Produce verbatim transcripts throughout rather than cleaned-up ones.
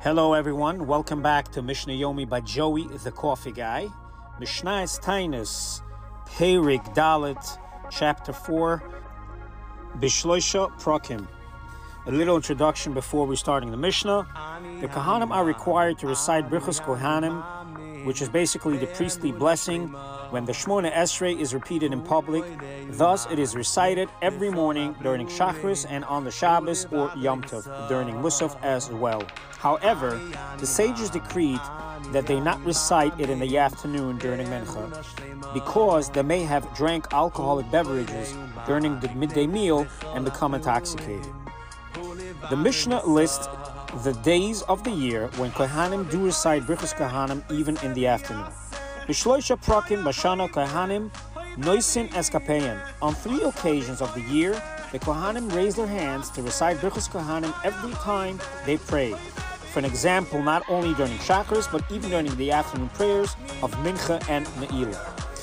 Hello everyone, welcome back to Mishnah Yomi by Joey the Coffee Guy. Mishnah's Tainus, Perik Dalet, Chapter four, Bishloisha Prokim. A little introduction before we starting the Mishnah. The Kohanim are required to recite Brichos Kohanim, which is basically the priestly blessing when the Shmona Esrei is repeated in public. Thus, it is recited every morning during Shacharis and on the Shabbos or Yom Tov, during Musaf as well. However, the sages decreed that they not recite it in the afternoon during Mincha, because they may have drank alcoholic beverages during the midday meal and become intoxicated. The Mishnah lists the days of the year when Kohanim do recite Brichos Kohanim even in the afternoon. Bishloisha Prokim Bashana Kohanim Noisin Eskapeyan. On three occasions of the year, the Kohanim raise their hands to recite Brichos Kohanim every time they pray. For an example, not only during Shacharis, but even during the afternoon prayers of Mincha and Ne'ilah.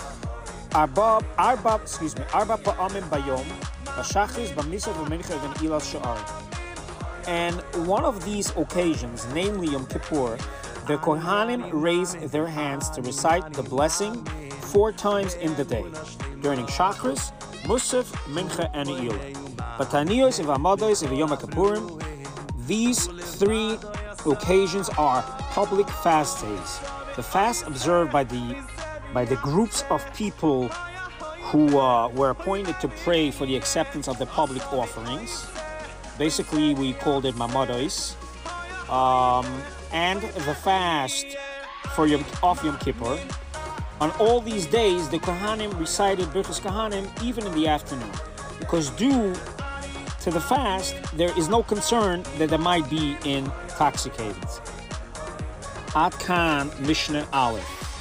Arba, Arba, excuse me, Arba Pa'amim Bayom, Bashachris, Bamnisa, B'Mincha, V'Ne'ilah Sha'ar. And one of these occasions, namely Yom Kippur, the Kohanim raise their hands to recite the blessing four times in the day, during Shacharis, Musaf, Mincha, and Ne'ilah. Batanios, Ivamados, Yom Kippurim. These three occasions are public fast days. The fast observed by the by the groups of people who uh, were appointed to pray for the acceptance of the public offerings. Basically, we called it Mamados. Um, and the fast for Yom, of Yom Kippur. On all these days, the Kohanim recited Brichos Kohanim even in the afternoon, because due to the fast, there is no concern that they might be intoxicated. Ad Kan Mishnah Aleph.